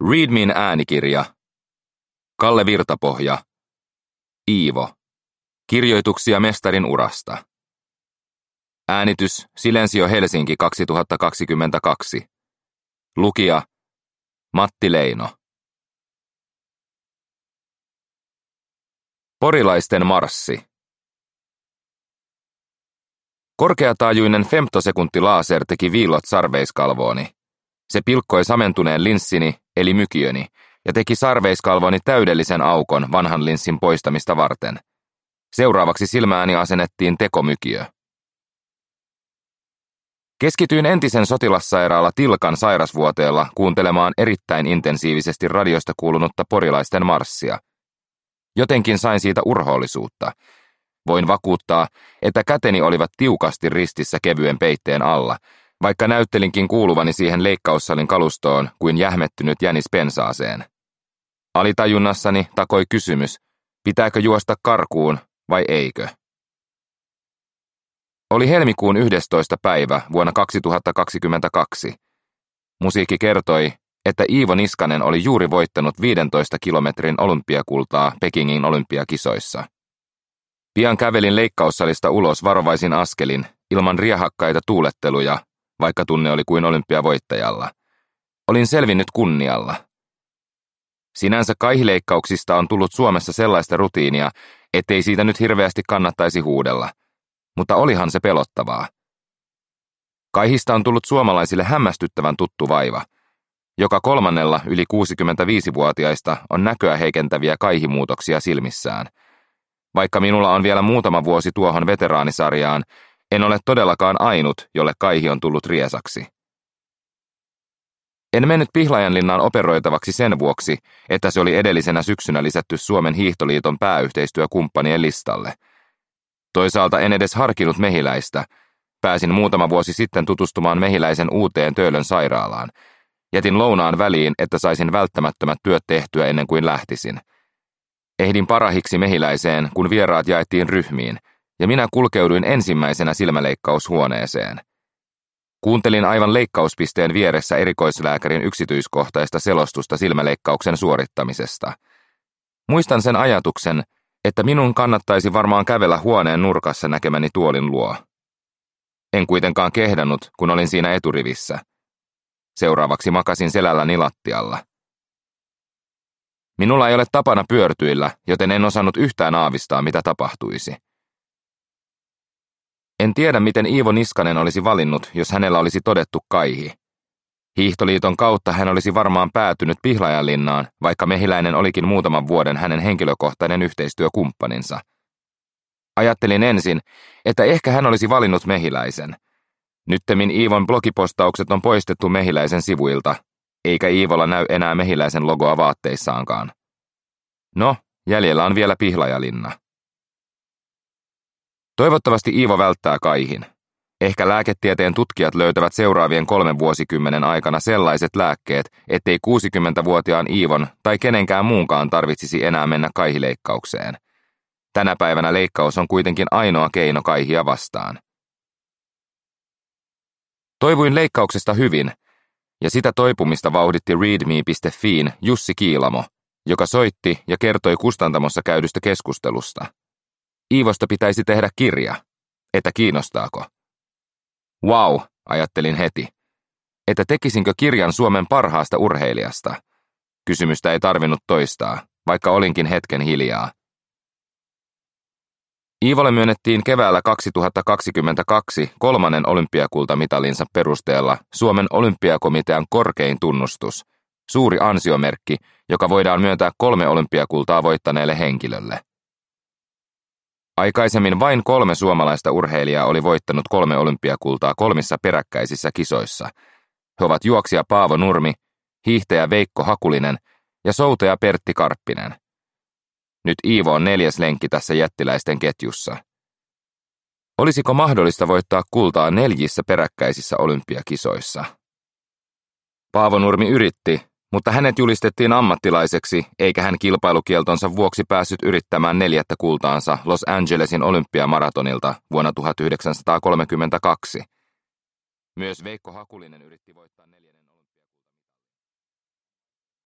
Readmin äänikirja. Kalle Virtapohja. Iivo. Kirjoituksia mestarin urasta. Äänitys Silensio Helsinki 2022. Lukija Matti Leino. Porilaisten marssi. Korkeataajuinen femtosekuntilaaser teki viillot sarveiskalvooni. Se pilkkoi samentuneen linssini, eli mykiöni, ja teki sarveiskalvooni täydellisen aukon vanhan linssin poistamista varten. Seuraavaksi silmääni asennettiin tekomykiö. Keskityin entisen sotilassairaala Tilkan sairasvuoteella kuuntelemaan erittäin intensiivisesti radiosta kuulunutta porilaisten marssia. Jotenkin sain siitä urhoollisuutta. Voin vakuuttaa, että käteni olivat tiukasti ristissä kevyen peitteen alla, vaikka näyttelinkin kuuluvani siihen leikkaussalin kalustoon kuin jähmettynyt jänis pensaaseen. Alitajunnassani takoi kysymys, pitääkö juosta karkuun vai eikö? Oli helmikuun 11. päivä vuonna 2022. Musiikki kertoi, että Iivo Niskanen oli juuri voittanut 15 kilometrin olympiakultaa Pekingin olympiakisoissa. Pian kävelin leikkaussalista ulos varovaisin askelin, ilman riehakkaita tuuletteluja, vaikka tunne oli kuin olympiavoittajalla. Olin selvinnyt kunnialla. Sinänsä kaihileikkauksista on tullut Suomessa sellaista rutiinia, ettei siitä nyt hirveästi kannattaisi huudella. Mutta olihan se pelottavaa. Kaihista on tullut suomalaisille hämmästyttävän tuttu vaiva. Joka kolmannella yli 65-vuotiaista on näköä heikentäviä kaihimuutoksia silmissään. Vaikka minulla on vielä muutama vuosi tuohon veteraanisarjaan, en ole todellakaan ainut, jolle kaihi on tullut riesaksi. En mennyt Pihlajanlinnaan operoitavaksi sen vuoksi, että se oli edellisenä syksynä lisätty Suomen hiihtoliiton pääyhteistyökumppanien listalle. Toisaalta en edes harkinnut Mehiläistä. Pääsin muutama vuosi sitten tutustumaan Mehiläisen uuteen Töölön sairaalaan. Jätin lounaan väliin, että saisin välttämättömät työt tehtyä ennen kuin lähtisin. Ehdin parahiksi Mehiläiseen, kun vieraat jaettiin ryhmiin, ja minä kulkeuduin ensimmäisenä silmäleikkaushuoneeseen. Kuuntelin aivan leikkauspisteen vieressä erikoislääkärin yksityiskohtaista selostusta silmäleikkauksen suorittamisesta. Muistan sen ajatuksen, että minun kannattaisi varmaan kävellä huoneen nurkassa näkemäni tuolin luo. En kuitenkaan kehdannut, kun olin siinä eturivissä. Seuraavaksi makasin selälläni lattialla. Minulla ei ole tapana pyörtyillä, joten en osannut yhtään aavistaa, mitä tapahtuisi. En tiedä, miten Iivo Niskanen olisi valinnut, jos hänellä olisi todettu kaihi. Hiihtoliiton kautta hän olisi varmaan päätynyt Pihlajanlinnaan, vaikka Mehiläinen olikin muutaman vuoden hänen henkilökohtainen yhteistyökumppaninsa. Ajattelin ensin, että ehkä hän olisi valinnut Mehiläisen. Nyttemmin Iivon blogipostaukset on poistettu Mehiläisen sivuilta, eikä Iivolla näy enää Mehiläisen logoa vaatteissaankaan. No, jäljellä on vielä Pihlajalinna. Toivottavasti Iivo välttää kaihin. Ehkä lääketieteen tutkijat löytävät seuraavien 3 vuosikymmenen aikana sellaiset lääkkeet, ettei 60-vuotiaan Iivon tai kenenkään muunkaan tarvitsisi enää mennä kaihileikkaukseen. Tänä päivänä leikkaus on kuitenkin ainoa keino kaihia vastaan. Toivuin leikkauksesta hyvin, ja sitä toipumista vauhditti readme.fiin Jussi Kiilamo, joka soitti ja kertoi kustantamossa käydystä keskustelusta. Iivosta pitäisi tehdä kirja. Että kiinnostaako? Wow, ajattelin heti. Että tekisinkö kirjan Suomen parhaasta urheilijasta? Kysymystä ei tarvinnut toistaa, vaikka olinkin hetken hiljaa. Iivolle myönnettiin keväällä 2022 3. olympiakultamitalinsa perusteella Suomen olympiakomitean korkein tunnustus, suuri ansiomerkki, joka voidaan myöntää 3 olympiakultaa voittaneelle henkilölle. Aikaisemmin vain 3 suomalaista urheilijaa oli voittanut 3 olympiakultaa 3 peräkkäisissä kisoissa. He ovat juoksija Paavo Nurmi, hiihtäjä Veikko Hakulinen ja souteja Pertti Karppinen. Nyt Iivo on 4. lenkki tässä jättiläisten ketjussa. Olisiko mahdollista voittaa kultaa 4 peräkkäisissä olympiakisoissa? Paavo Nurmi yritti, mutta hänet julistettiin ammattilaiseksi, eikä hän kilpailukieltonsa vuoksi päässyt yrittämään 4. kultaansa Los Angelesin olympiamaratonilta vuonna 1932. Myös Veikko Hakulinen yritti voittaa 4.